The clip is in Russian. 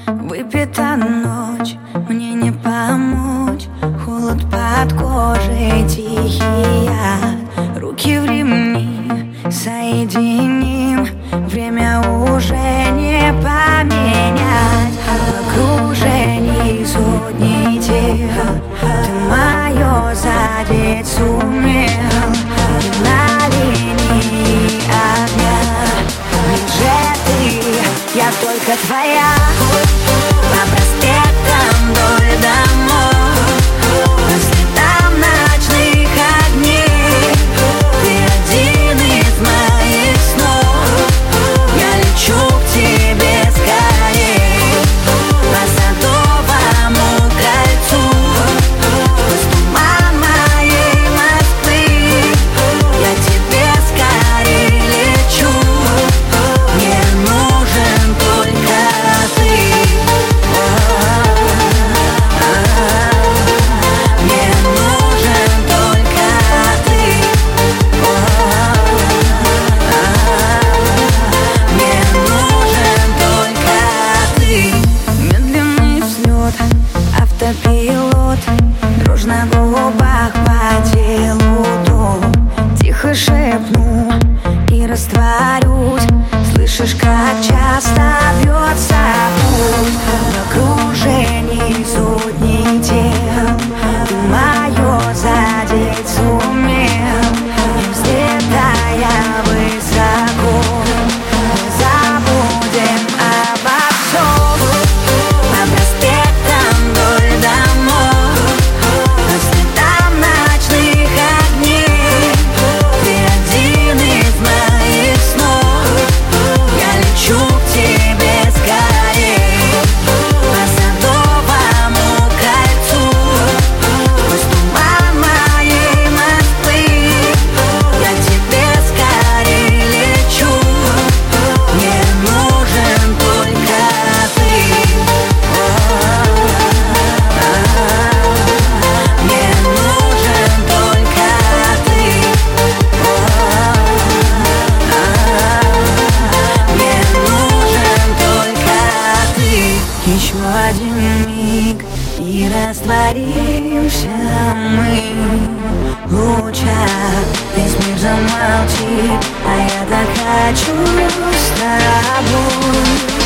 Выпита ночь, мне не помочь. Холод под кожей, тихий яд. Руки в ремни, соединим. Время уже не поменять. В окружении сотни тел ты мое задеть сумел. Ты на линии огня, ведь же ты, я только твоя. По проспектам вдоль домов, по следам ночных огней. Ты один из моих снов. Я лечу к тебе скорей. По Садовому кольцу, сквозь туман моей Москвы. Я тебе скорей лечу. Мне нужен только ты. Мне нужен только ты. Мне нужен только ты. Медленный взлет, автопилот, дрожь на губах по телу дом. Тихо шепну и растворюсь. Слышишь, как часто бьется пульс. В окружении сотни тел ты мое задеть сумел. Не взлетая высоко, мы забудем обо всем. По проспектам вдоль домов, по следам ночных огней. Ты один из моих снов. Я лечу к тебе скорей. По Садовому кольцу, сквозь туман моей Москвы. Я тебе скорей лечу. Мне нужен только ты. Мне нужен только ты. Мне нужен только ты. Еще один миг и растворимся мы в лучах. Весь мир замолчит, а я так хочу с тобой.